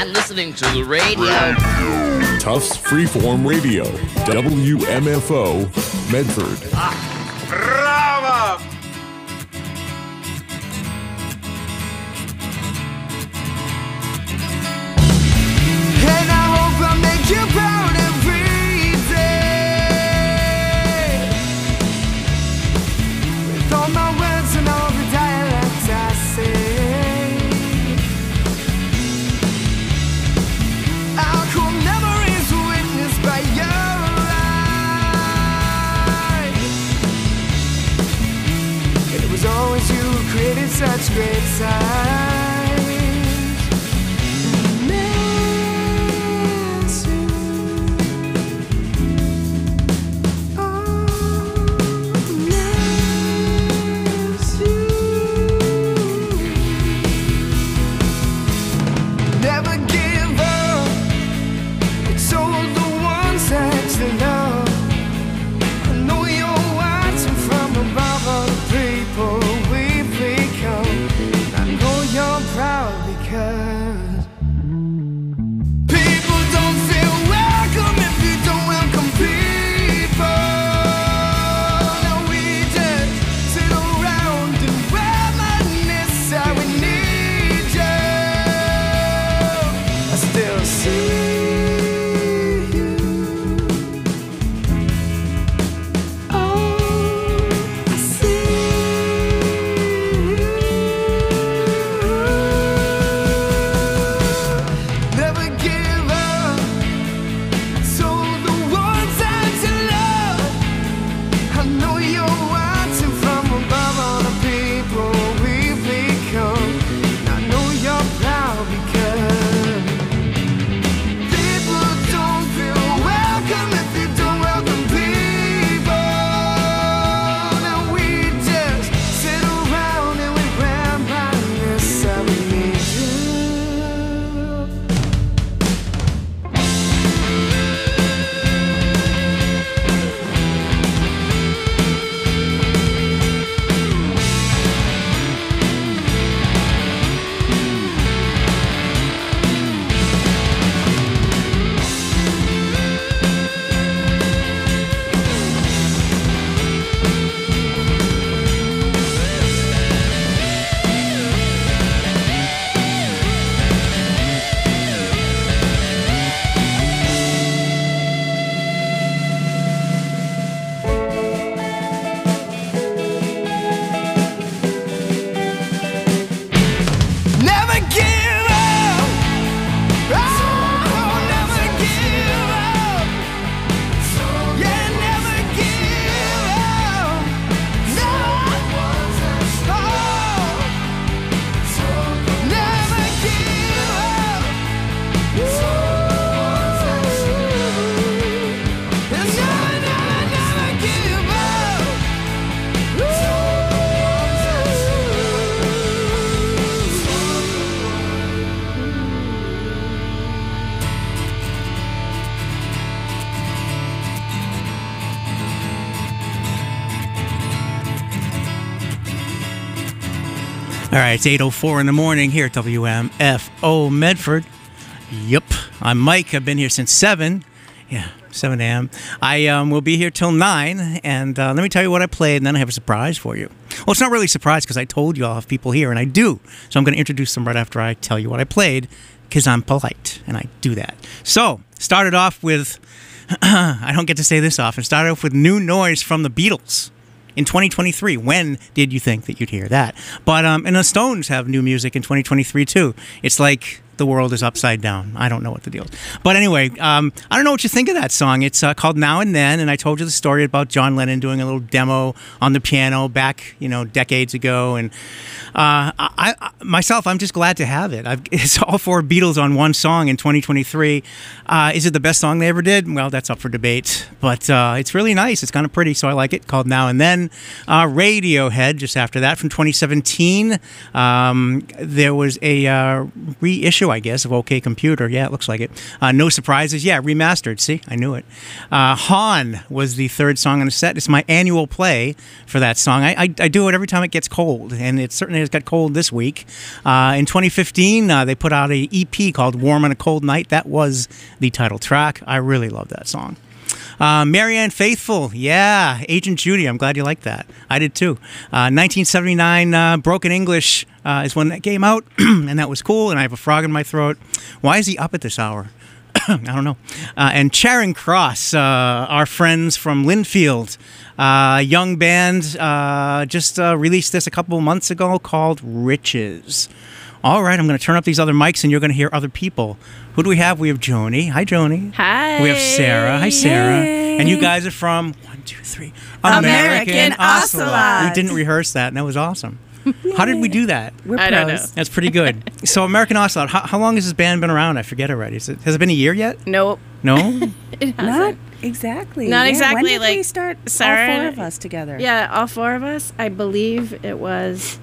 I'm listening to the radio. Tufts Freeform Radio, WMFO, Medford. Bravo! And I hope I make you proud every day. With all my words and all the dialects I say, our cool memories witnessed by your eyes. And it was always you who created such great signs. All right, it's 8:04 in the morning here at WMFO Medford. Yep, I'm Mike. I've been here since 7. Yeah, 7 a.m. I will be here till 9, and let me tell you what I played, and then I have a surprise for you. Well, it's not really a surprise because I told you I'll have people here, and I do. So I'm going to introduce them right after I tell you what I played because I'm polite, and I do that. So, started off with, I don't get to say this often, started off with New Noise from the Beatles. In 2023, when did you think that you'd hear that? But and the Stones have new music in 2023 too. It's like the world is upside down. I don't know what the deal is. But anyway, I don't know what you think of that song. It's called Now and Then, and I told you the story about John Lennon doing a little demo on the piano back, decades ago. And I myself, I'm just glad to have it. It's all 4 Beatles on one song in 2023. Is it the best song they ever did? Well, that's up for debate. But it's really nice. It's kind of pretty, so I like it. Called Now and Then. Radiohead, just after that, from 2017. There was a reissue 2, I guess, of OK Computer. Yeah, it looks like it. No Surprises. Yeah, remastered. See, I knew it. Han was the third song on the set. It's my annual play for that song. I do it every time it gets cold, and it certainly has got cold this week. In 2015, they put out an EP called Warm on a Cold Night. That was the title track. I really love that song. Marianne Faithfull, yeah, Agent Judy. I'm glad you liked that. I did too. 1979, Broken English is when that came out, and that was cool. And I have a frog in my throat. Why is he up at this hour? I don't know. And Charing Cross, our friends from Linfield, young band, just released this a couple months ago called Riches. All right, I'm going to turn up these other mics, and you're going to hear other people. Who do we have? We have Joni. Hi, Joni. Hi. We have Sarah. Hi, Sarah. Hey. And you guys are from, 1, 2, 3, American Ocelot. We didn't rehearse that, and that was awesome. How did we do that? We're I don't know. pros. That's pretty good. So American Ocelot, how long has this band been around? I forget already. Has it been a year yet? Nope. No? It Not hasn't. exactly. Not Yeah, exactly, When did like we start Sarah all 4 and- of us together? Yeah, all 4 of us. I believe it was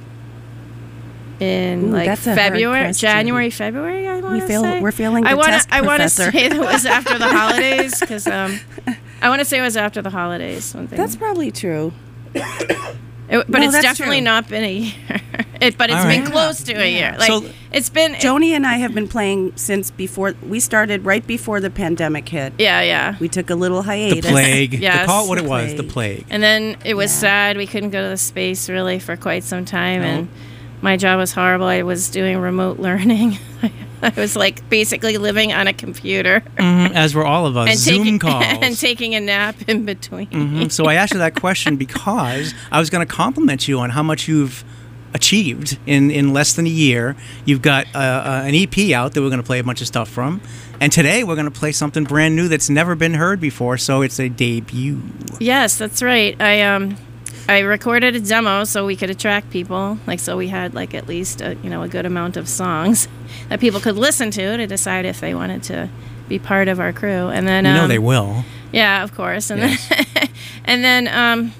in Ooh, like that's a hard February, question. January, February. I want to say. We're feeling the I want test, to. I want to Professor. say that it was after the holidays because I want to say it was after the holidays. One thing. That's probably true. But No, it's that's definitely true. not been a year. But it's All been right. close to a year. Like So- it's been. Joni and I have been playing since before we started. Right before the pandemic hit, Yeah. we took a little The hiatus. plague. Yes. Call it what it The was, the plague. plague. And then it was Yeah. sad. We couldn't go to the space really for quite some time, No. and my job was horrible. I was doing remote learning. I was like basically living on a computer As were all of us. and Zoom taking calls. and taking a nap in between. So I asked you that question because I was going to compliment you on how much you've achieved in less than a year. You've got an EP out that we're going to play a bunch of stuff from. And today we're going to play something brand new that's never been heard before, so it's a debut. Yes, that's right. I recorded a demo so we could attract people, like so we had like at least a good amount of songs that people could listen to decide if they wanted to be part of our crew. And then You know they will. yeah, of course. And Yes. then and then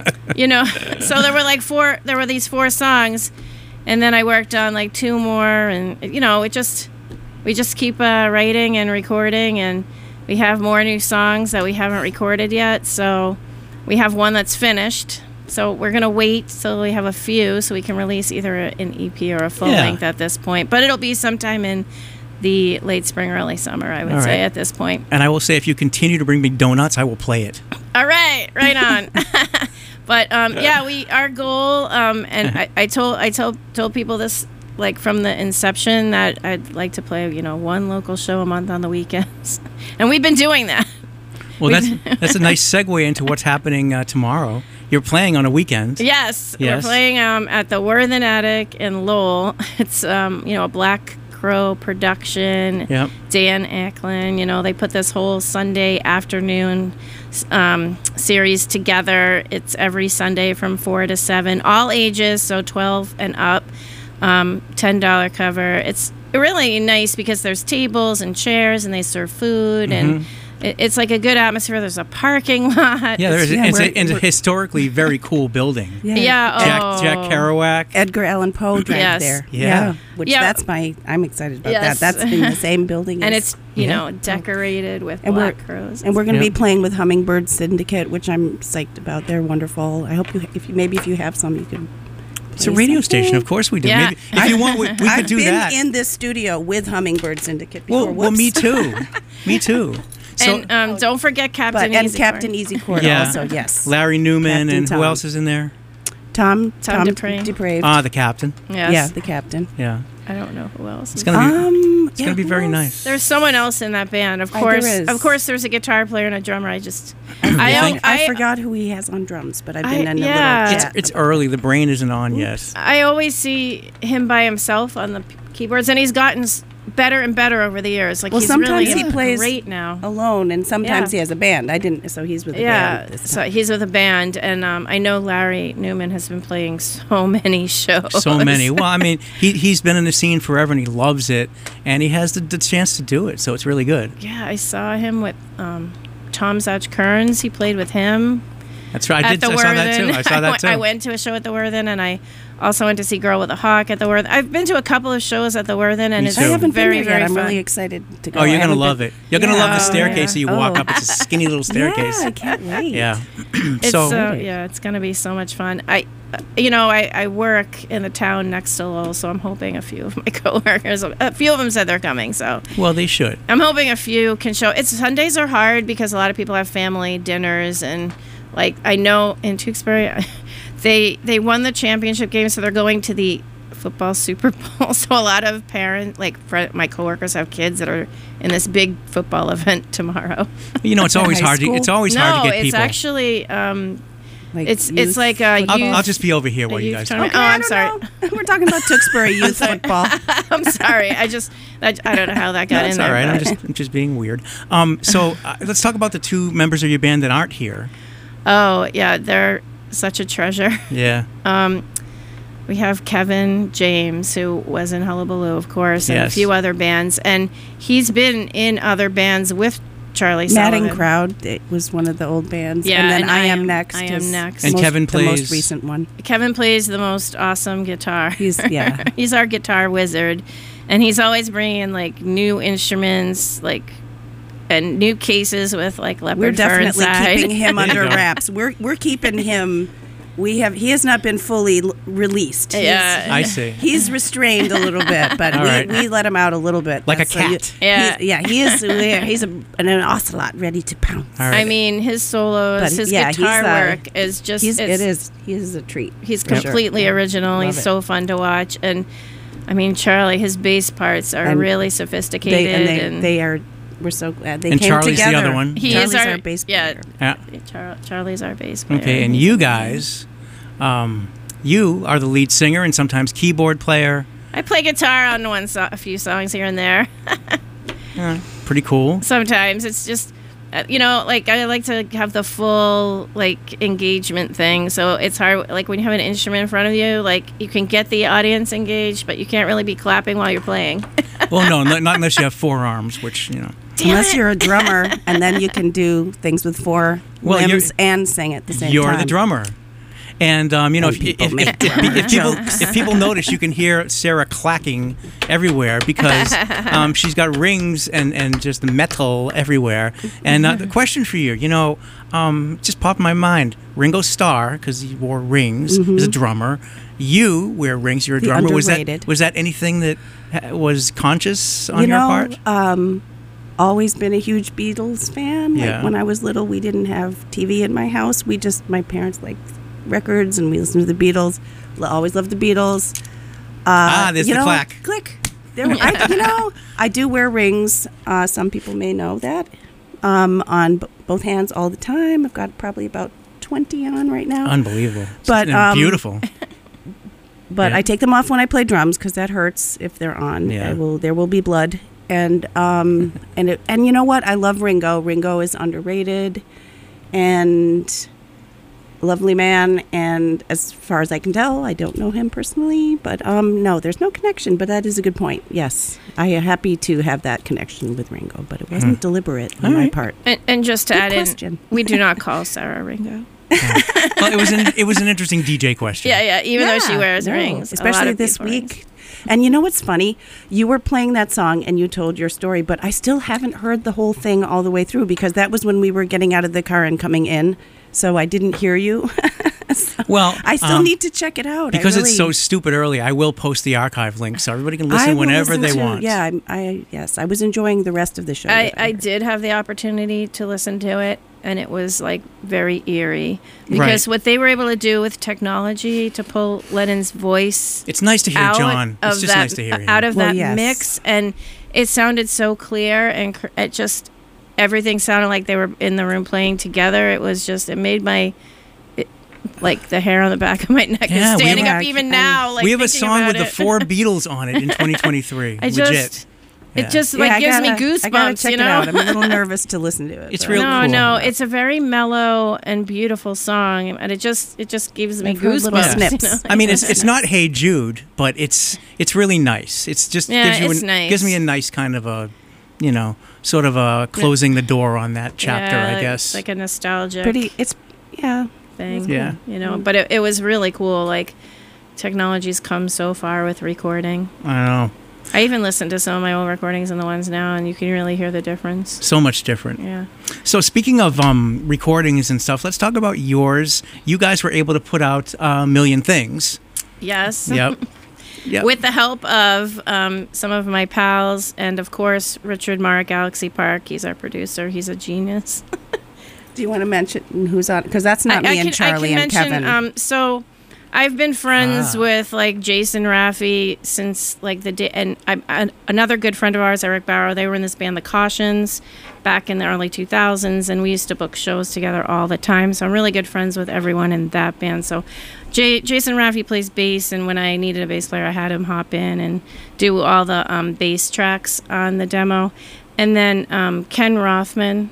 so there were these 4 songs, and then I worked on like 2 more, and we just keep writing and recording, and we have more new songs that we haven't recorded yet. So we have one that's finished. So we're going to wait till we have a few so we can release either an EP or a full Yeah. length at this point. But it'll be sometime in the late spring, early summer, I would All say, right. at this point. And I will say, if you continue to bring me donuts, I will play it. All right, right on. But our goal, and I told people this like from the inception that I'd like to play, 1 local show a month on the weekends, and we've been doing that. Well, that's a nice segue into what's happening tomorrow. You're playing on a weekend. Yes, Yes. we're playing at the Worthen Attic in Lowell. It's a Black Crow production. Yep. Dan Ackland, they put this whole Sunday afternoon series together. It's every Sunday from 4 to 7, all ages, so 12 and up. $10 cover. It's really nice because there's tables and chairs, and they serve food, and it's like a good atmosphere. There's a parking lot. Yeah, there's Yeah, it's a historically very cool building. Yeah. Jack Kerouac. Edgar Allan Poe drank Yes. there. Yeah. Which Yeah. I'm excited about Yes. that. That's in the same building. And as- it's decorated with And we're- black crows. And we're going to Yep. be playing with Hummingbird Syndicate, which I'm psyched about. They're wonderful. I hope if you have some, you can. It's a play radio something. station. Of course we do. Yeah. Maybe, if you want, we could I've do been that. in this studio with Hummingbird Syndicate before. well, me Whoops. too. Me too. So, And don't forget Captain And Easy. Captain Easy Court Yeah. also, yes. Larry Newman Captain and Tom. who else is in there? Tom Depraved. Depraved. The captain. Yes. Yeah, the captain. Yeah. I don't know who else. It's is- gonna be. It's gonna be very nice. There's someone else in that band. Of There course. is. Of course there's a guitar player and a drummer. I I forgot who he has on drums, but I've been in a yeah. little It's, chat. it's early. The brain isn't on yet. I always see him by himself on the keyboards, and he's gotten better and better over the years. Like Well, he's sometimes really he plays great now. alone, and sometimes Yeah. he has a band. So he's with a Yeah, band. This so time. he's with a band, and I know Larry Newman has been playing so many shows. So many. Well, I mean, he's been in the scene forever, and he loves it, and he has the chance to do it. So it's really good. Yeah, I saw him with Tom Zach Kearns. He played with him. That's right. at the I saw that too. I saw that too. I went to a show at the Worthen, and I also went to see Girl with a Hawk at the Worthen. I've been to a couple of shows at the Worthen, and Me it's too. I haven't very, been there very yet. I'm fun. really excited to go. Oh, you're I gonna haven't love been- it. You're gonna love the Yeah. staircase that you walk Oh. up. It's a skinny little staircase. Yeah, I can't wait. Yeah. It's so yeah, it's gonna be so much fun. I work in the town next to Lowell, so I'm hoping a few of my coworkers, a few of them said they're coming, so well, they should. I'm hoping a few can show. It's Sundays are hard because a lot of people have family dinners, and like I know in Tewksbury, they won the championship game, so they're going to the football Super Bowl. So a lot of parents, like my coworkers, have kids that are in this big football event tomorrow. You know, it's always High hard. school? It's always No, hard to get it's people. actually Like it's youth like a football. youth. I'll just be over here while you youth guys tournament. talk. Oh, I I'm don't sorry. know. We're talking about Tewksbury youth football. I'm sorry. I don't know how that got No, in it's there. all right. but- I'm just being weird. So let's talk about the two members of your band that aren't here. Oh yeah, they're such a treasure. Yeah. We have Kevin James, who was in Hullabaloo, of course, and Yes. a few other bands, and he's been in other bands with Charlie Matting Sullivan. Crowd. It was one of the old bands. Yeah, and then and I Am Next. I Am is Next. And Kevin the most plays- recent one. Kevin plays the most awesome guitar. He's He's our guitar wizard, and he's always bringing in like new instruments, like and new cases with like leopard We're fur definitely inside. keeping him There you under go. wraps. We're keeping him. He has not been fully released. Yeah. I see. He's restrained a little bit, but All right. we let him out a little bit. Like a So you- cat. Yeah. he is. He's an ocelot ready to pounce. All right. I mean, his solos, But, his yeah, guitar he's, work is just He it's- is a treat. He's for sure. completely Yeah. original. Love He's it. so fun to watch, and I mean, Charlie, his bass parts are And really sophisticated, and They are. We're so glad they And came Charlie's the together. other one. he Charlie's is our bass yeah. player. Yeah. Charlie's our bass player. Okay, and you guys, you are the lead singer and sometimes keyboard player. I play guitar on a few songs here and there. Pretty cool. Sometimes it's just, like I like to have the full like engagement thing. So it's hard, like when you have an instrument in front of you, like you can get the audience engaged, but you can't really be clapping while you're playing. Well, no, not unless you have four arms, which, you know. Unless you're a drummer, and then you can do things with four Well, you're- limbs and sing at the same time. You're the drummer. And And people make drummers. if people notice, you can hear Sarah clacking everywhere because she's got rings and just metal everywhere. And the question for you, just popped in my mind. Ringo Starr, because he wore rings, is a drummer. You wear rings. You're a The drummer. underrated. Was that anything that was conscious on your part? Always been a huge Beatles fan. Yeah. Like when I was little, we didn't have TV in my house. My parents liked records, and we listened to the Beatles. Always loved the Beatles. There's the clack. Click. There, I do wear rings. Some people may know that. On both hands all the time. I've got probably about 20 on right now. Unbelievable. But, beautiful. But Yeah. I take them off when I play drums because that hurts if they're on. Yeah. There will be blood. And and you know what? I love Ringo. Ringo is underrated and a lovely man. And as far as I can tell, I don't know him personally. But no, there's no connection. But that is a good point. Yes, I am happy to have that connection with Ringo. But it wasn't deliberate on my part. And just to Good add question. in, we do not call Sarah Ringo. Well, it was an interesting DJ question. Yeah, even though she Yeah, wears no, rings, a lot especially of this people wear week. rings. And you know what's funny? You were playing that song and you told your story, but I still haven't heard the whole thing all the way through because that was when we were getting out of the car and coming in. So I didn't hear you. So Well, I still need to check it out. Because I it's so stupid early, I will post the archive link so everybody can listen I will whenever listen they to- want. Yeah, yes, I was enjoying the rest of the show. I that did have the opportunity to listen to it, and it was like very eerie because Right. what they were able to do with technology to pull Lennon's voice It's nice to hear out John. It's of just that, nice to hear him. out of Well, that yes. mix, and it sounded so clear, and it just everything sounded like they were in the room playing together. It was just it made like the hair on the back of my neck Yeah, is we standing have- up even and now. Like we have a thinking song about with the it. 4 Beatles on it in 2023. I Legit. just Yeah. it just Yeah, like I gives gotta- me I gotta goosebumps. check You it out. know. I'm a little nervous to listen to it. It's but- real No, cool. no, it's a very mellow and beautiful song, and it just gives me I've heard little goosebumps. snips. You know? I mean, it's not Hey Jude, but it's really nice. It's just Yeah, it's nice. gives me a nice kind of a, sort of a closing the door on that chapter, Yeah, I guess. like a nostalgic. pretty. Yeah. thing. Yeah. You know, but it was really cool. Like, technology's come so far with recording. I know. I even listen to some of my old recordings and the ones now, and you can really hear the difference. So much different. Yeah. So speaking of recordings and stuff, let's talk about yours. You guys were able to put out A Million Things. Yes. Yep. Yep. With the help of some of my pals, and of course, Richard Marr at Galaxy Park. He's our producer. He's a genius. Do you want to mention who's on? Because that's not me and Charlie and Kevin. So I've been friends with like Jason Raffi since like the day, and another good friend of ours, Eric Barrow. They were in this band, The Cautions, back in the early 2000s, and we used to book shows together all the time. So I'm really good friends with everyone in that band. So Jason Raffi plays bass, and when I needed a bass player, I had him hop in and do all the bass tracks on the demo. And then Ken Rothman.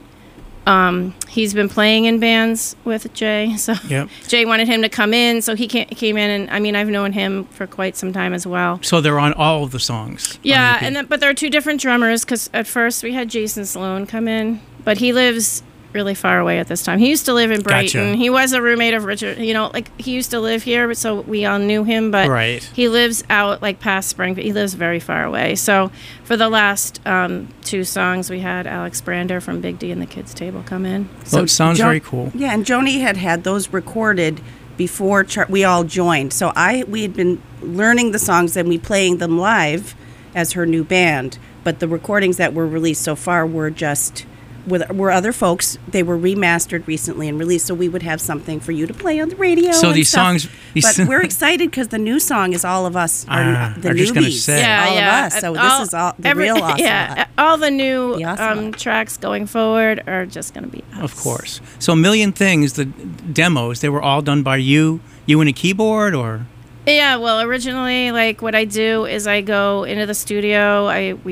He's been playing in bands with Jay, so Yep. Jay wanted him to come in, so he came in, and I mean, I've known him for quite some time as well. So they're on all of the songs. Yeah, on the EP. and then, but there are two different drummers, because at first we had Jason Sloan come in, but he lives really far away at this time. He used to live in Brighton. Gotcha. He was a roommate of Richard. You know, like he used to live here, so we all knew him. But Right. he lives out like past Springfield. He lives very far away. So for the last two songs, we had Alex Brander from Big D and the Kids Table come in. So it sounds very cool. Yeah, and Joni had those recorded before we all joined. So we had been learning the songs and we playing them live as her new band. But the recordings that were released so far were just were other folks. They were remastered recently and released, so we would have something for you to play on the radio. So and these stuff. songs, But we're excited because the new song is all of us, the I was just gonna newbies, say. all of us. So this is all the real awesome. Yeah, all the new The awesome lot. tracks going forward are just going to be us. Of course. So A Million Things, the demos, they were all done by you and a keyboard, or? Yeah, well, originally, like what I do is I go into the studio.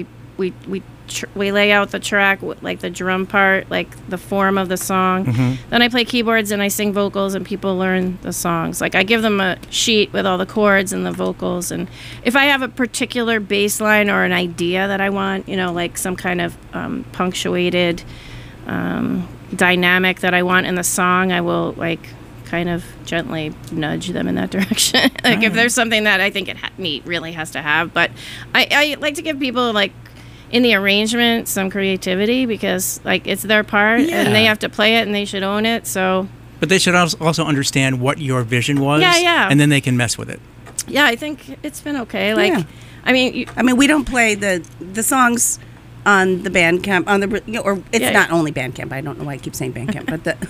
We lay out the track, like the drum part, like the form of the song. Mm-hmm. Then I play keyboards and I sing vocals, and people learn the songs. Like I give them a sheet with all the chords and the vocals, and if I have a particular bass line or an idea that I want, you know, like some kind of punctuated dynamic that I want in the song, I will like kind of gently nudge them in that direction. Like if there's something that I think it really has to have, but I like to give people like in the arrangement some creativity, because like it's their part and they have to play it and they should own it. So But they should also understand what your vision was. Yeah. And then they can mess with it. yeah, I think it's been okay. Like Yeah. I mean, we don't play the songs on the Bandcamp or it's Yeah. not only Bandcamp. I don't know why I keep saying Bandcamp, but the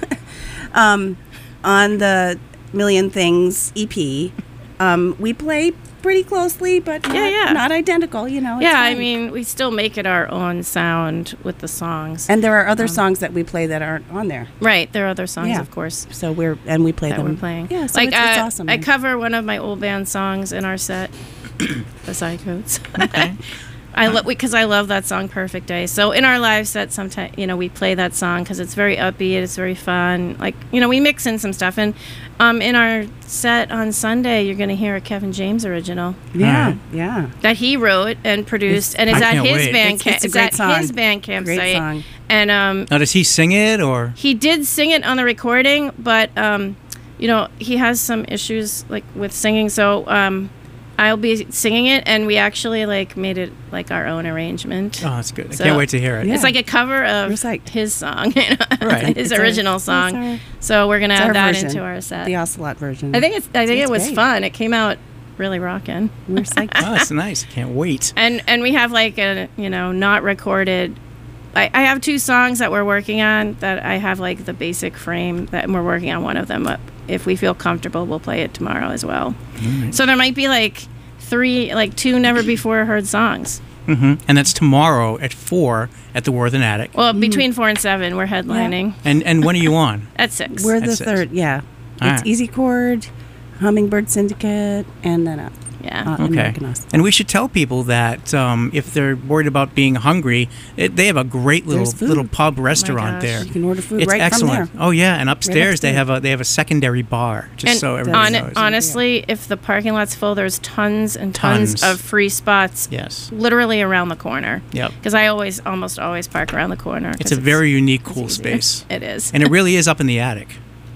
on the Million Things EP, we play pretty closely, but not identical. You know. It's I fine. mean, we still make it our own sound with the songs. And there are other songs that we play that aren't on there. Right, there are other songs, Yeah. of course, So we play that them. we're playing. Yeah, so like it's awesome. I cover one of my old band songs in our set, the Psychotes. Okay. Because I love that song, Perfect Day. So in our live set, sometimes we play that song because it's very upbeat, it's very fun. Like we mix in some stuff, and in our set on Sunday, you're going to hear a Kevin James original Yeah, yeah. that he wrote and produced, and is I at can't his wait. Bandcamp. It's a It's great at song. his Bandcamp Great site, song. and Now, does he sing it, or? he did sing it on the recording, but he has some issues like with singing, so I'll be singing it, and we actually like made it like our own arrangement. Oh, that's good. I So- can't wait to hear it. Yeah. It's like a cover of We're psyched. his song, Right. his It's our- original it's song. our- So we're gonna It's add our that version, into our set. the Ocelot version. I think it It's was great. fun. It came out really rocking. We're psyched. Oh, that's nice. I can't wait. And we have like a not recorded. I have two songs that we're working on that I have like the basic frame that we're working on one of them. But if we feel comfortable, we'll play it tomorrow as well. So there might be like two never before heard songs. Hmm. And that's tomorrow at 4 at the Worthen Attic. Well, between 4 and 7, we're headlining And when are you on? at 6. We're the That's it. third, yeah. All It's right. Easy Chord, Hummingbird Syndicate, and then up. Yeah. Okay. American Ocelot. And we should tell people that if they're worried about being hungry, they have a great There's food. little pub restaurant gosh. there. You can order food It's right excellent. from there. Oh yeah, and upstairs they upstairs. have a secondary bar, just And so everybody knows. honestly, if the parking lot's full, there's tons and tons, Tons. of free spots Yes. literally around the corner. Yep. Because I almost always park around the corner. It's 'cause a very unique, it's cool easier. space, It is. and it really is up in the attic.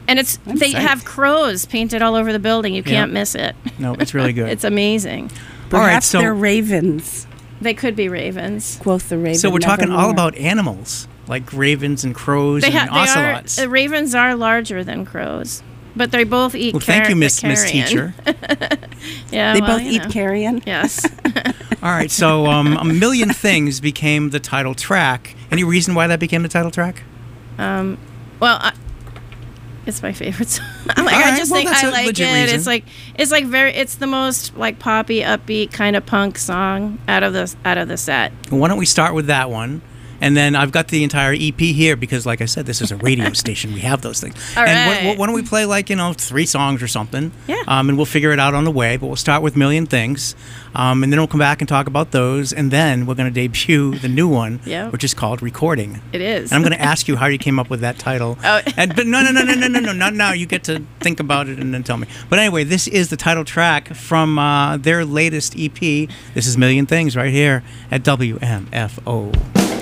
And they psyched. have crows painted all over the building. You can't miss it. No, it's really good. It's amazing. All right, Perhaps so they're ravens. They could be ravens. Quoth the raven. so we're talking all nevermore. about animals, like ravens and crows and ocelots. Ravens are larger than crows, but they both eat Well, thank you, Miss carrion. Teacher. Yeah, They well, both you eat know. carrion. Yes. All right, so A Million Things became the title track. Any reason why that became the title track? Well, it's my favorite song. Like, All I right, just well, think that's I a like it. legit reason. It's like it's the most like poppy, upbeat kind of punk song out of the set. Well, why don't we start with that one? And then I've got the entire EP here because, like I said, this is a radio station. We have those things. All and right. why don't we play, like, 3 songs or something? Yeah. And we'll figure it out on the way. But we'll start with Million Things. And then we'll come back and talk about those. And then we're going to debut the new one, Yeah. which is called Recording. It is. And I'm going to ask you how you came up with that title. Oh. But no, not now. You get to think about it and then tell me. But anyway, this is the title track from their latest EP. This is Million Things right here at WMFO.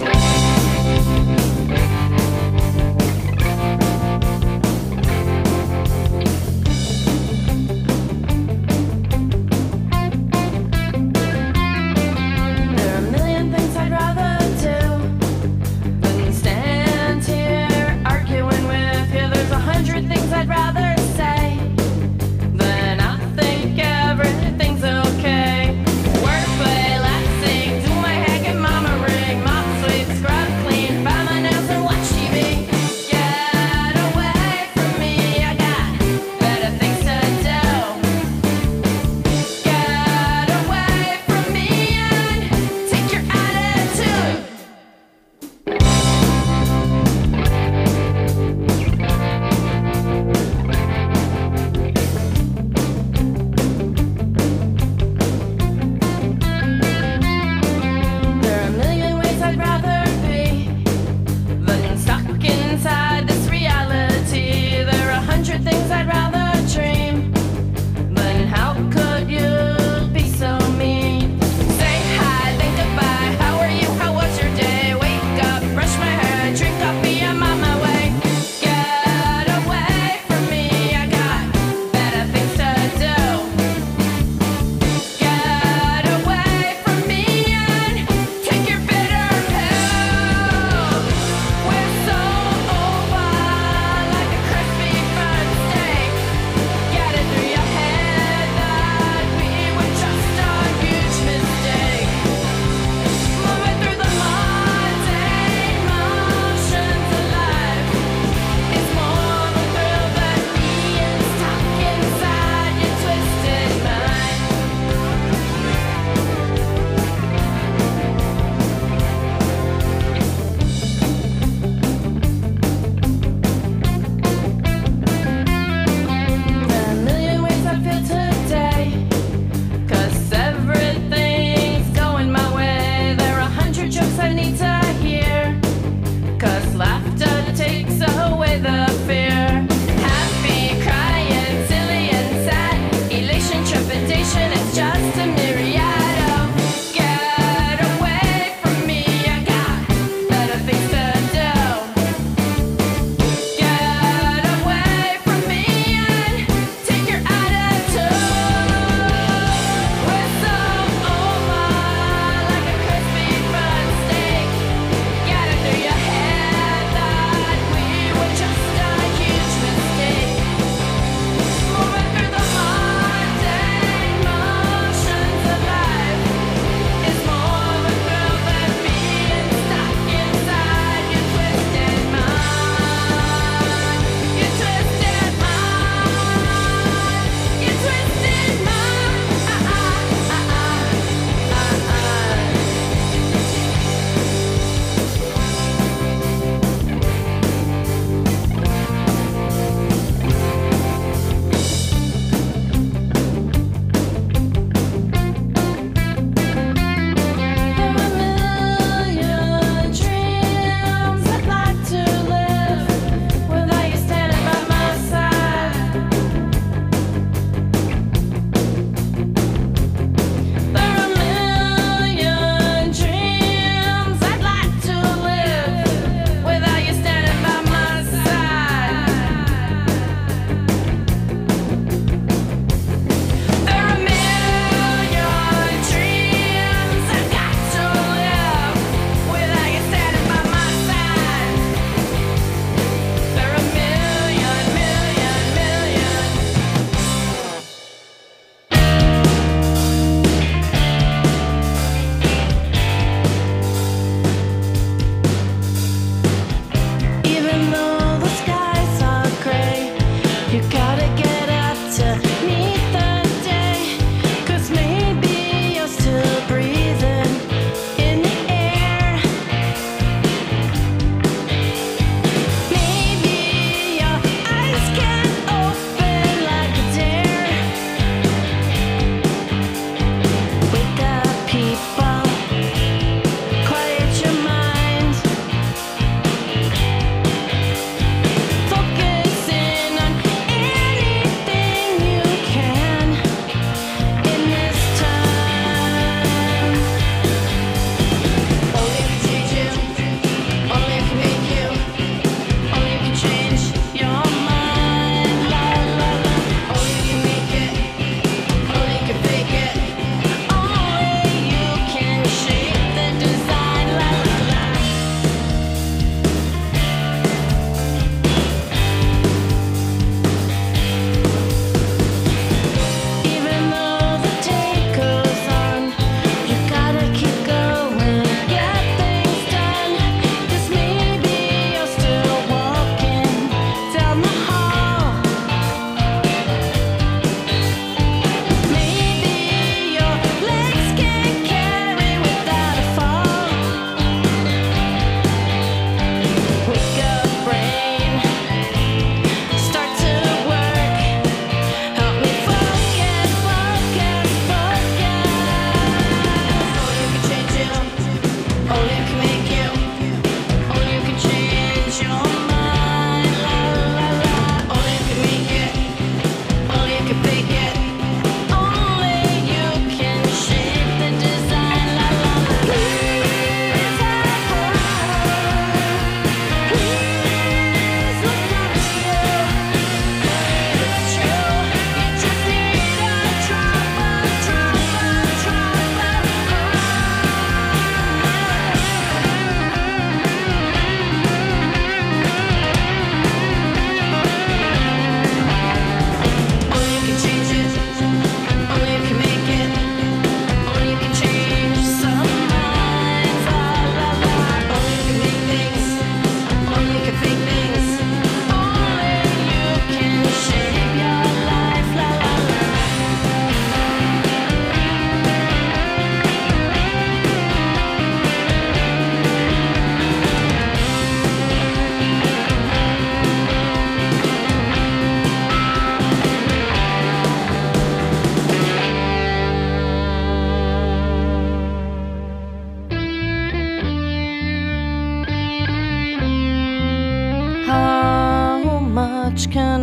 There are a million things I'd rather do than stand here arguing with you. There's 100 things I'd rather say than I think everything's okay. Work, play, laugh, sing, do my hack and mama ring, mop,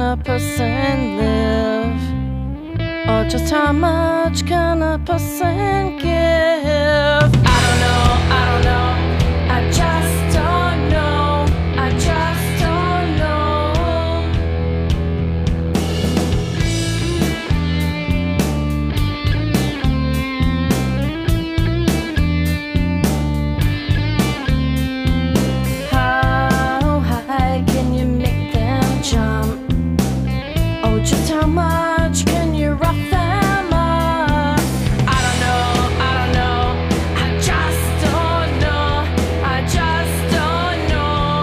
a person live? Or just how much can a person give? I don't know, I just don't know, I just don't know. How high can you make them jump? Oh, just how much can you rough them up? I don't know, I just don't know, I just don't know.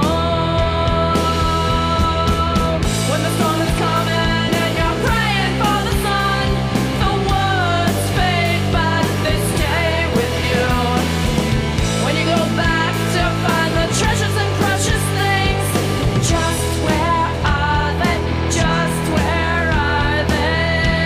When the storm is coming and you're praying for the sun, the words fade but they stay with you. When you go back to find the treasures and precious things, just where are they? Just where are they?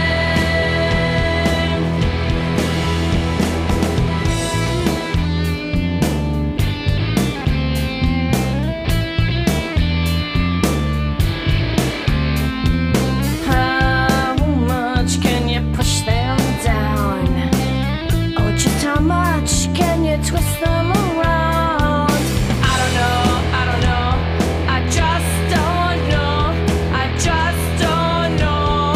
How much can you push them down? Oh, just how much can you twist them around? I don't know, I just don't know, I just don't know.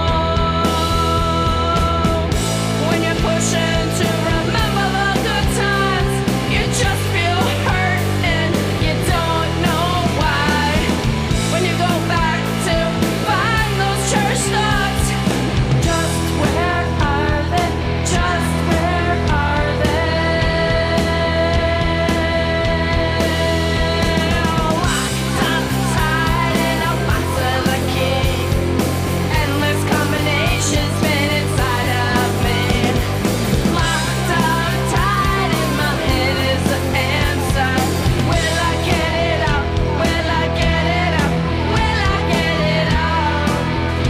When you're pushing to remember the good times, you just feel hurt and you don't know why. When you go back to find those church thoughts, just where are they? Just where are they? Locked up tight in a box with a key. Endless combinations been inside of me. Locked up tight in my head is the answer. Will I get it out? Will I get it out? Will I get it out?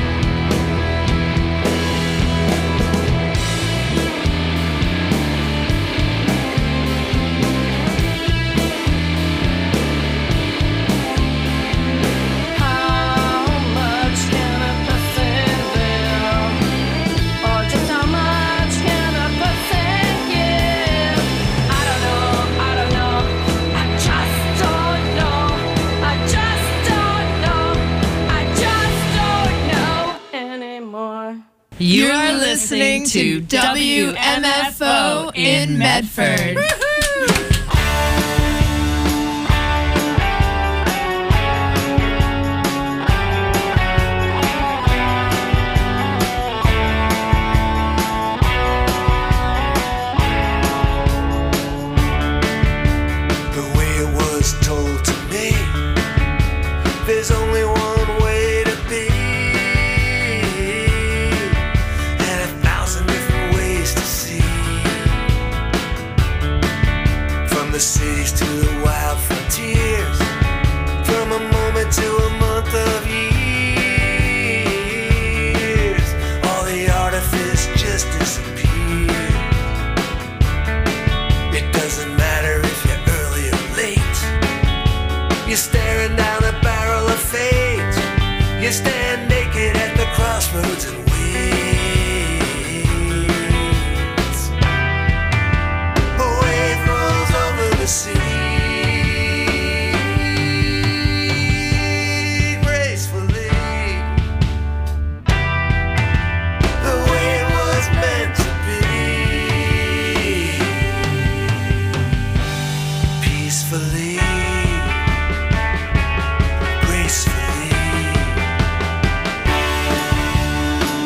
How much can a person live? Or just how much can a person give? I don't know, I just don't know, I just don't know, I just don't know anymore. You are listening to WMFO in Medford. The way it was told to me, there's only one way to be, and 1,000 different ways to see. From the cities to the wild frontiers, from a moment to a month of years, all the artifice just disappears. It doesn't matter if you're early or late. You're staring down a barrel of fate. You stand naked at the crossroads and wait. A wave rolls over the sea gracefully. The way it was meant to be. Peacefully, gracefully.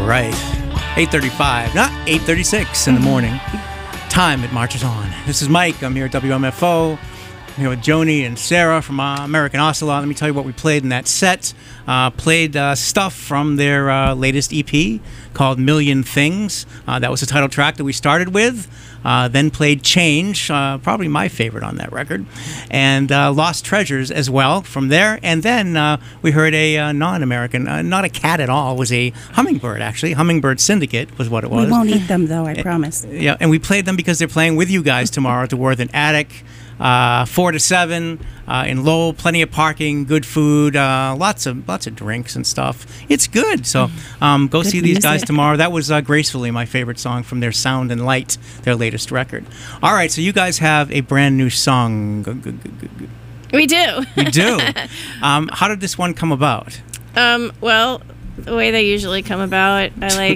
right. 8:35, not 8:36 in the morning. Time, it marches on. This is Mike. I'm here at WMFO. I'm here with Joni and Sarah from American Ocelot. Let me tell you what we played in that set. Played stuff from their latest EP called Million Things. That was the title track that we started with. Then played Change, probably my favorite on that record. And Lost Treasures as well from there. And then we heard a non-American, not a cat at all, was a hummingbird actually. Hummingbird Syndicate was what it was. We won't eat them though, I promise. Yeah, and we played them because they're playing with you guys tomorrow at the Worthing Attic. 4 to 7 in Lowell, plenty of parking, good food, lots of drinks and stuff. It's good. So go Good see these guys music. tomorrow. That was Gracefully, my favorite song from their Sound and Light, their latest record. All right, so you guys have a brand new song. We do. You do. How did this one come about? Well, the way they usually come about,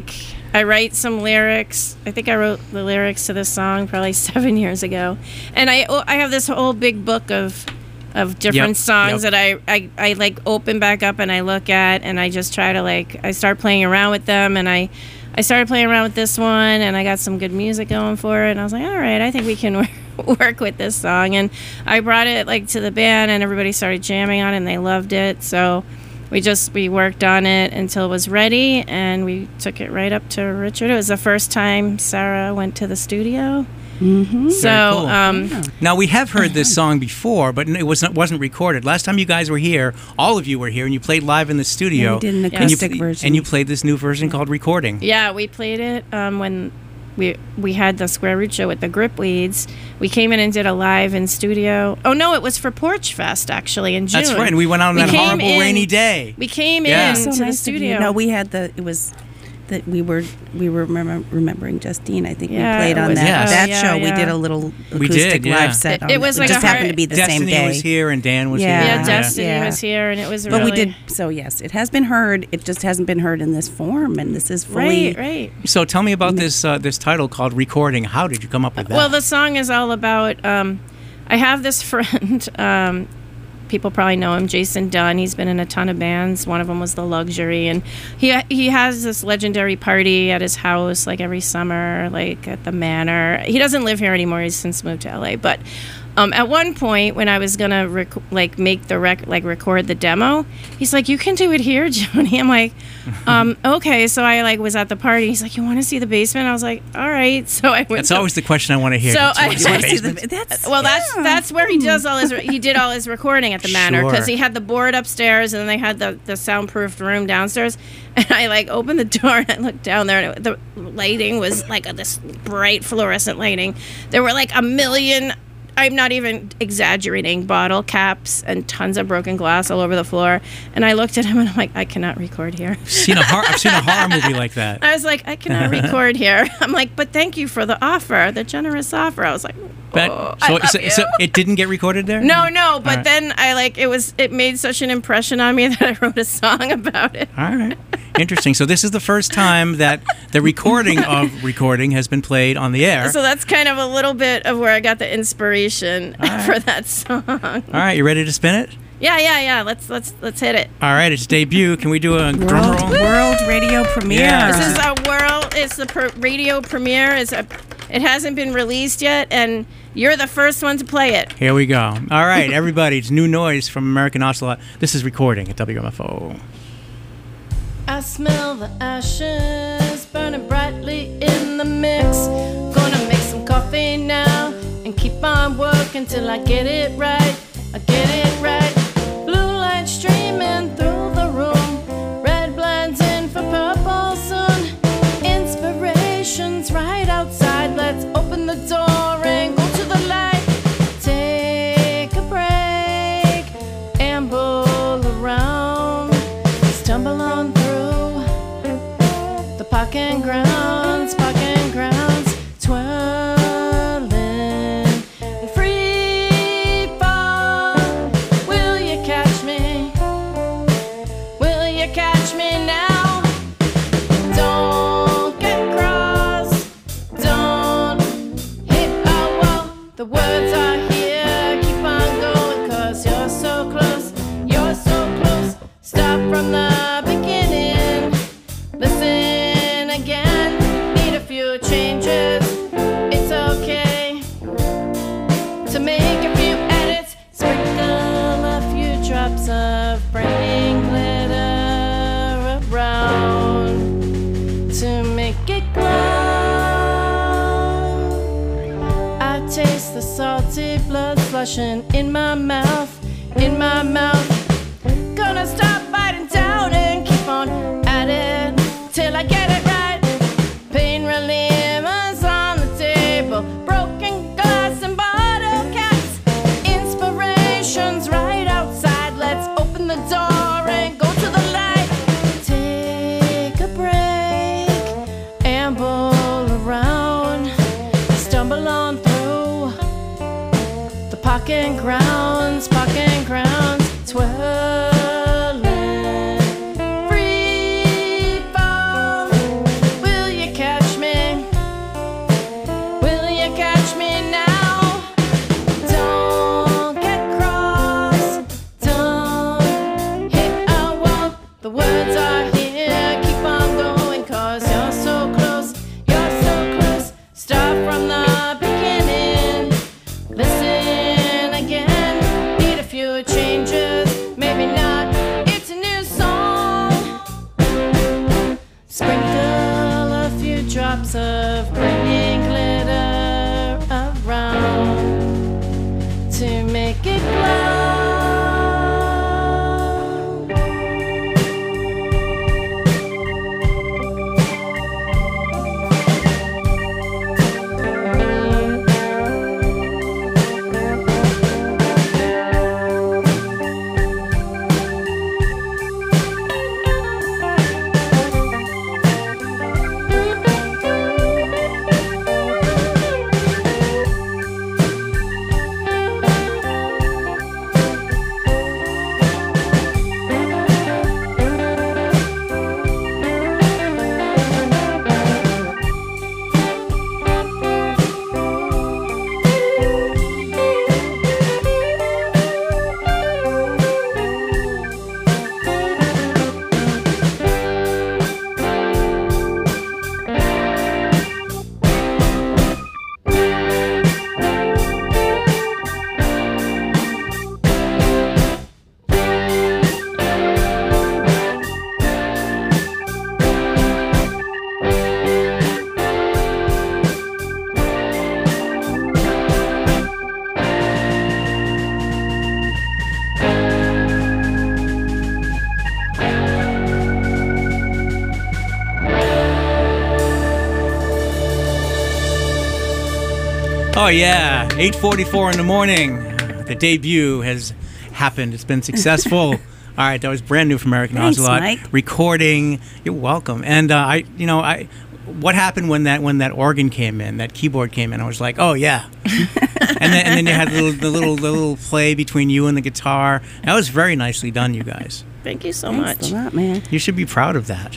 I write some lyrics. I think I wrote the lyrics to this song probably 7 years ago, and I have this whole big book of different songs that I like open back up and I look at, and I just try to I start playing around with them, and I started playing around with this one, and I got some good music going for it, and I was like, all right, I think we can work with this song, and I brought it to the band, and everybody started jamming on it, and they loved it, so. We worked on it until it was ready, and we took it right up to Richard. It was the first time Sarah went to the studio. Mm-hmm. So, cool. Now we have heard this song before, but it wasn't recorded. Last time you guys were here, all of you were here, and you played live in the studio. Yeah, we did an acoustic version, and you played this new version called Recording. Yeah, we played it when we had the Square Root show with the Gripweeds. We came in and did a live in studio. Oh no, it was for Porch Fest actually in June. That's right. And we went out on that horrible rainy day. We came in So to the nice studio. No, we had it was that we were remembering Justine. I think Yeah, we played it on was- that yeah, show. yeah. We did a little We acoustic did, yeah. live set. It was like just a happened to be the Destiny same day. was here and Dan was Yeah. here. Yeah, Destiny Yeah. was here, and it was But really... we did. So yes, it has been heard. It just hasn't been heard in this form, and this is fully. Right. So tell me about this title called Recording. How did you come up with that? Well, the song is all about. I have this friend. People probably know him, Jason Dunn. He's been in a ton of bands. One of them was The Luxury, and he has this legendary party at his house every summer, at the Manor. He doesn't live here anymore. He's since moved to LA, but. At one point, when I was gonna make the record the demo, he's like, "You can do it here, Joni." I'm like, "Okay." So I was at the party. He's like, "You want to see the basement?" I was like, "All right." So I went. That's always the question I want to hear. So Do you want to see the basement? that's where he does all his. He did all his recording at the Manor because Sure. he had the board upstairs and then they had the soundproofed room downstairs. And I opened the door and I looked down there and the lighting was this bright fluorescent lighting. There were a million. I'm not even exaggerating, bottle caps and tons of broken glass all over the floor. And I looked at him and I'm like, I cannot record here. I've seen a horror movie like that. I was like, I cannot record here. I'm like, but thank you for the offer, the generous offer. I was like, So it didn't get recorded there? No, but right. then it made such an impression on me that I wrote a song about it. All right. Interesting. So this is the first time that the recording of Recording has been played on the air. So that's kind of a little bit of where I got the inspiration for that song. All right, you ready to spin it? Yeah. Let's hit it. All right, it's debut. Can we do a drum roll? World radio premiere. Yeah. This is a world. It's the radio premiere. It hasn't been released yet, and you're the first one to play it. Here we go. All right, everybody, it's New Noise from American Ocelot. This is Recording at WMFO. I smell the ashes burning brightly in the mix. Gonna make some coffee now and keep on working till I get it right. I get it right. Blue light streaming through the room. Red blinds in for purple soon. Inspiration's right outside. Let's open the door and go to the light. Take a break, amble around, stumble on through the parking grounds, twirling and free fall. changes. It's okay to make a few edits. Sprinkle a few drops of brightening glitter around to make it glow. I taste the salty blood flushing in my mouth, in my mouth. Gonna stop biting down and keep on at it till I get it right. Pain relievers on the table, broken glass and bottle caps. Inspiration's right outside. Let's open the door and go to the light. Take a break, amble around, stumble on through the parking grounds, twirling, free fall. Will you catch me? Will you catch me now? Don't get cross, don't hit a wall. The words are here, keep on going, 'cause you're so close, you're so close. Start from the beginning, listen again. Need a few changes, maybe not. It's a new song. Sprinkle a few drops of brightening glitter around to make it glow. Oh yeah, 8:44 in the morning. The debut has happened. It's been successful. All right, that was brand new from American Thanks, Ocelot. Mike. Recording. You're welcome. And what happened when that organ came in, that keyboard came in? I was like, oh yeah. and then you had the little play between you and the guitar. That was very nicely done, you guys. Thank you so Thanks much. a lot, man. You should be proud of that.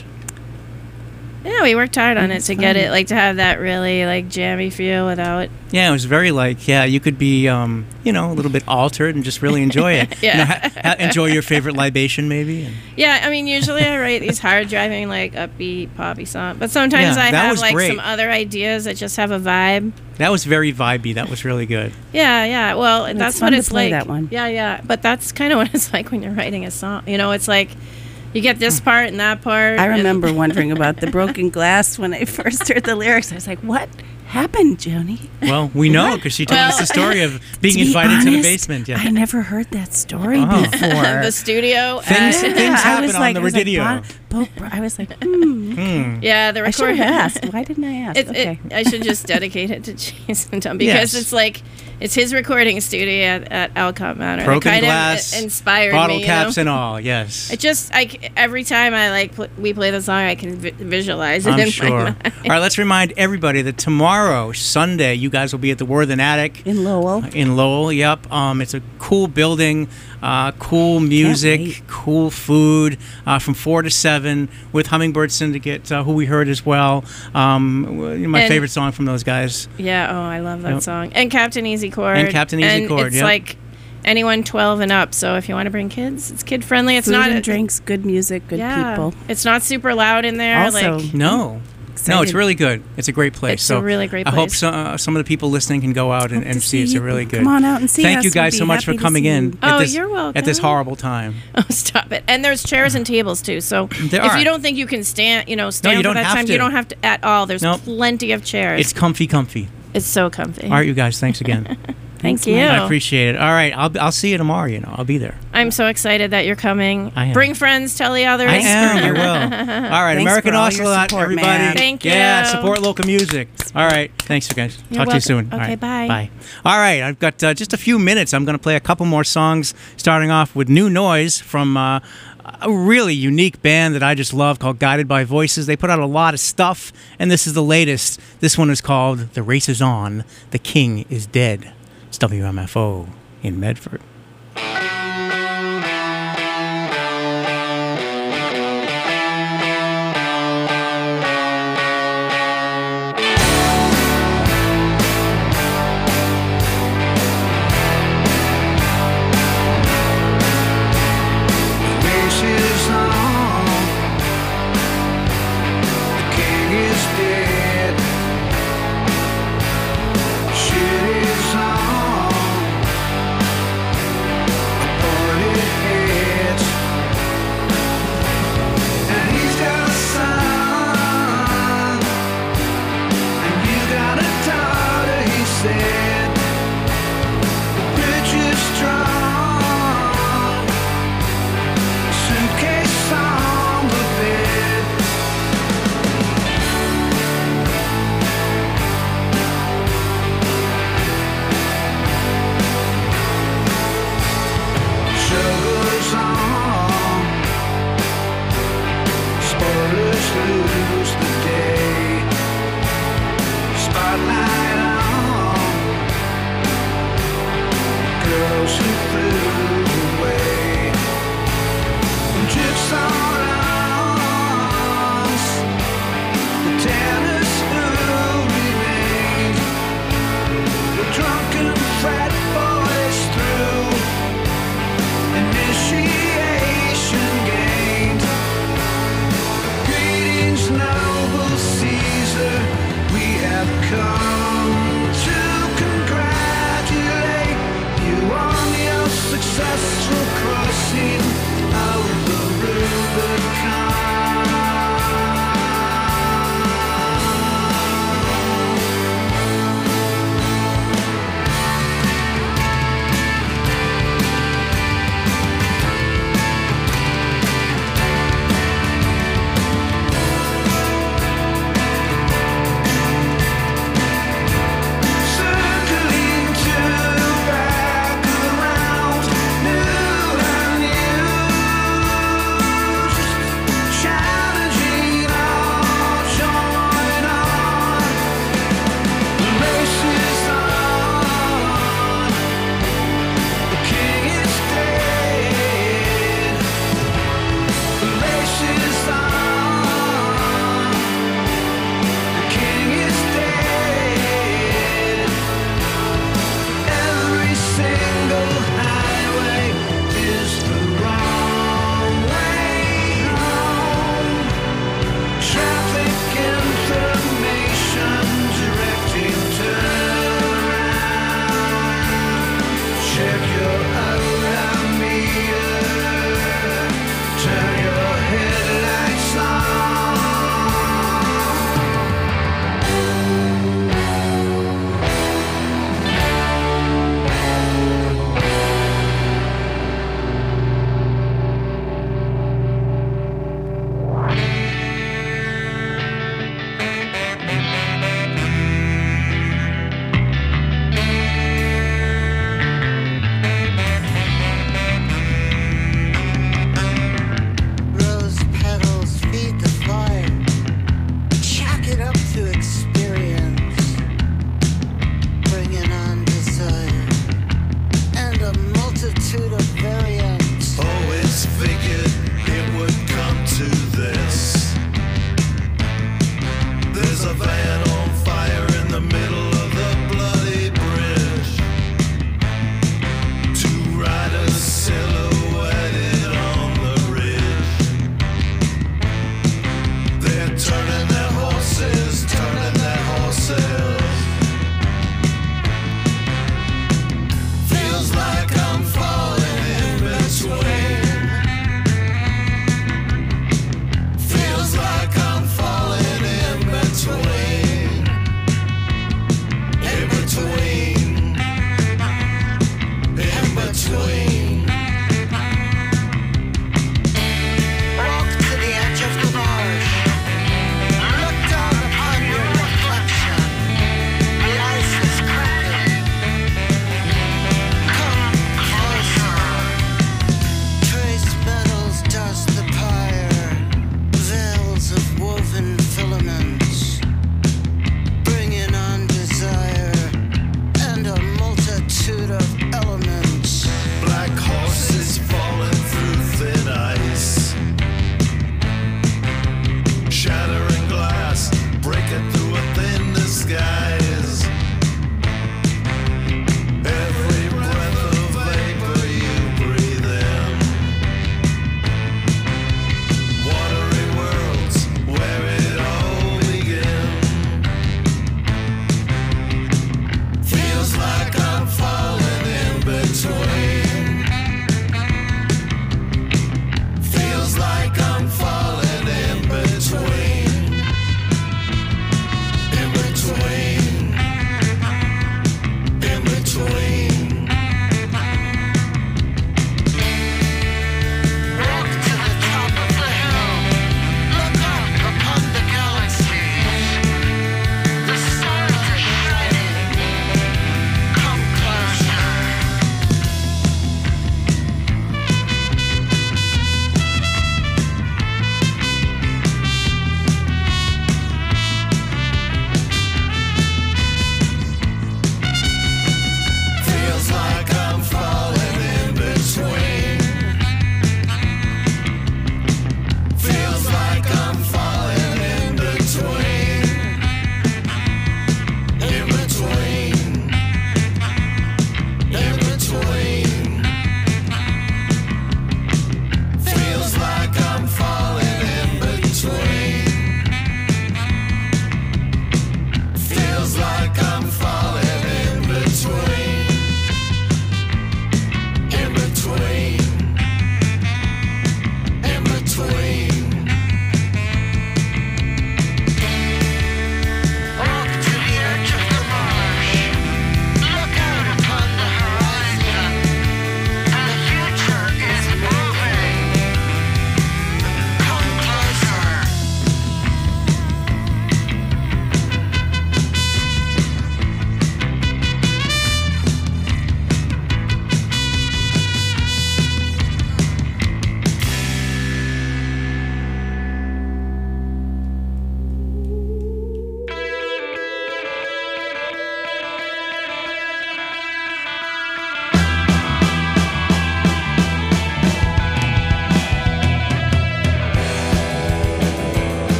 Yeah, we worked hard on it It's to get fun. it, like, to have that really, like, jammy feel without. Yeah, it was very you could be, a little bit altered and just really enjoy it. Yeah. Enjoy your favorite libation, maybe. And Yeah, I mean, usually I write these hard driving, like, upbeat, poppy songs, but sometimes Yeah, I that have, was like, great. some other ideas that just have a vibe. that was very vibey. That was really good. Yeah, well, that's fun what to it's play like. that one. Yeah, but that's kind of what it's like when you're writing a song. You know, it's like you get this part and that part. I and- remember wondering about the broken glass when I first heard the lyrics. I was like, what happened, Joni? Well, we know because she told us the story of being To be invited to the honest, basement. Yeah. I never heard that story Oh. before. the studio. Things I happen was on like, the I was like, radio. I was like, yeah, the I should recording. have asked. Why didn't I ask? Okay. I should just dedicate it to Jason Dunn because Yes. it's like it's his recording studio at Alcott Manor. Broken it kind glass, of inspired bottle me. caps you know? and all. Yes. It just every time we play the song, I can visualize it I'm in sure. my All mind. right, let's remind everybody that tomorrow, Sunday, you guys will be at the Worthen Attic In Lowell. in Lowell. Yep. It's a cool building, cool music, wait. cool food from 4 to 7 with Hummingbird Syndicate, who we heard as well. My And- favorite song from those guys. Yeah, I love that Yep. song. And Captain Easy Chord. And Captain Easy Chord, It's yep. like anyone 12 and up. So if you want to bring kids, it's kid friendly. It's Food not and drinks, good music, good yeah, people. It's not super loud in there. Also, like No. excited. No, it's really good. It's a great place. It's a really great I hope place. some of the people listening can go out and see. It's a really good. Come on out and see Thank us. you guys We'd so be much for happy to coming see in. you. Oh, at this, you're welcome. At this horrible time. Oh, stop it. And there's chairs and tables too. So There if are. you don't think you can stand, you for don't that have time, to. you don't have to at all. There's Nope. plenty of chairs. It's comfy. It's so comfy. All right, you guys. Thanks again. Thank you. I appreciate it. All right, I'll see you tomorrow. I'll be there. I'm so excited that you're coming. I am. Bring friends, tell the others. I am. I will. All right, Thanks American for all your Ocelot, support, everybody. man. Thank Yeah, you. support local music. All right, thanks, you guys. You're Talk to you soon. welcome. All Okay, right, bye. Bye. All right, I've got just a few minutes. I'm going to play a couple more songs, starting off with New Noise from a really unique band that I just love called Guided by Voices. They put out a lot of stuff, and this is the latest. This one is called The Race Is On, The King Is Dead. It's WMFO in Medford.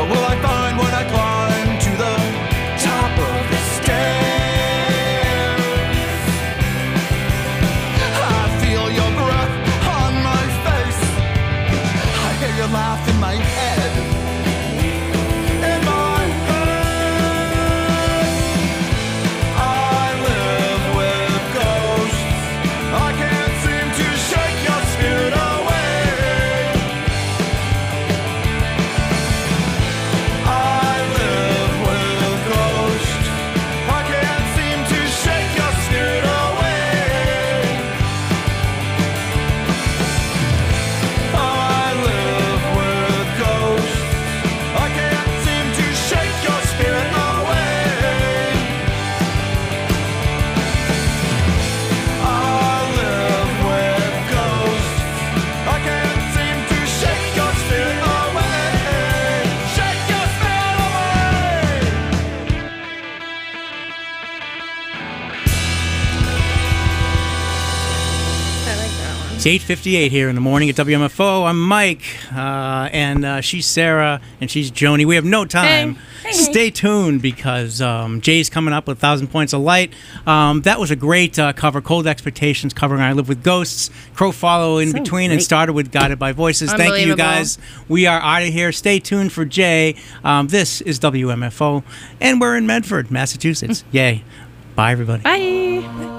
What will I find when I climb to the top of the stairs? I feel your breath on my face. I hear your laugh in my head. In my head, I live with ghosts. I can't seem to shake your spirit away. I live with ghosts. I can't seem to shake your spirit away. I live with ghosts. I can't seem to shake your spirit away. I live with ghosts. I can't seem to shake your spirit away. Shake your spirit away. I like that one. It's 8:58 here in the morning at WMFO. I'm Mike, and she's Sarah, and she's Joni. We have no time. Hey. Hey. Stay tuned because Jay's coming up with 1,000 Points of Light. That was a great cover. Cold Expectations covering I Live with Ghosts. Crow Follow in So between and great. started with Guided by Voices. Thank you, Unbelievable. guys. We are out of here. Stay tuned for Jay. This is WMFO, and we're in Medford, Massachusetts. Yay. Bye, everybody. Bye.